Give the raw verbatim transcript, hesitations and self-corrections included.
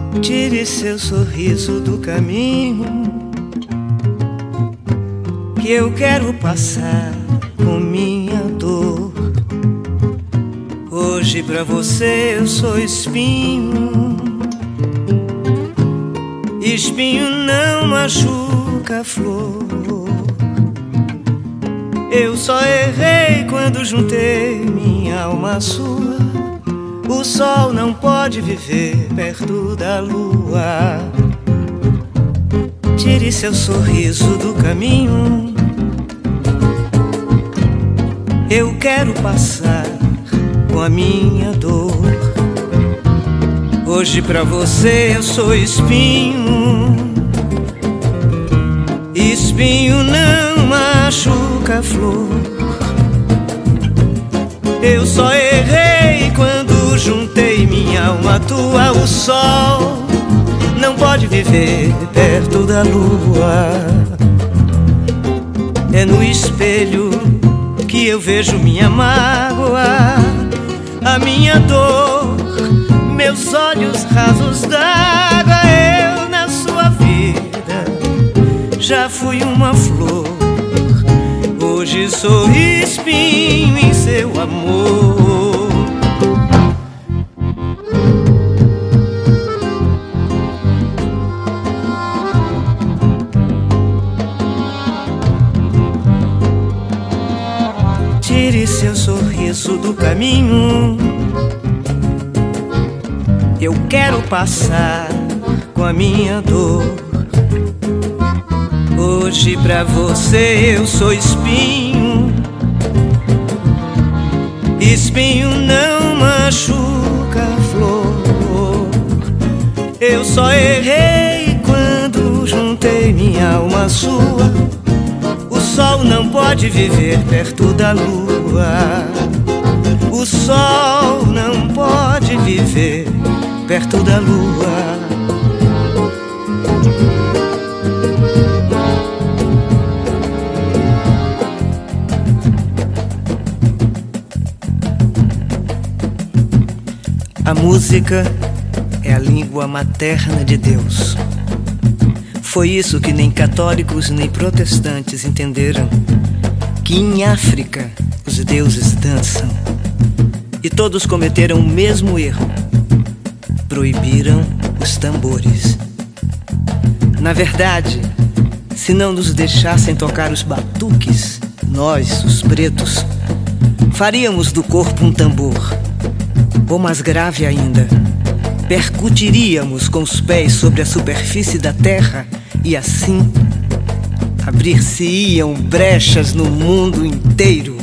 Tire seu sorriso do caminho, que eu quero passar com minha dor. Hoje pra você eu sou espinho. Espinho não machuca a flor. Eu só errei quando juntei minha alma à sua. O sol não pode viver perto da lua. Tire seu sorriso do caminho, eu quero passar com a minha dor. Hoje pra você eu sou espinho. Espinho não machuca a flor. Eu só errei quando juntei minha alma à tua. O sol não pode viver perto da lua. É no espelho que eu vejo minha mágoa, a minha dor, meus olhos rasos d'água. Eu na sua vida já fui uma flor. Hoje sou espinho em seu amor. Tire seu sorriso do caminho, eu quero passar com a minha dor. Hoje pra você eu sou espinho. Espinho não machuca a flor. Eu só errei quando juntei minha alma à sua. O sol não pode viver perto da lua. O sol não pode viver perto da lua. A música é a língua materna de Deus. Foi isso que nem católicos nem protestantes entenderam, que em África os deuses dançam. E todos cometeram o mesmo erro: proibiram os tambores. Na verdade, se não nos deixassem tocar os batuques, nós, os pretos, faríamos do corpo um tambor. Ou mais grave ainda, percutiríamos com os pés sobre a superfície da terra e assim abrir-se-iam brechas no mundo inteiro.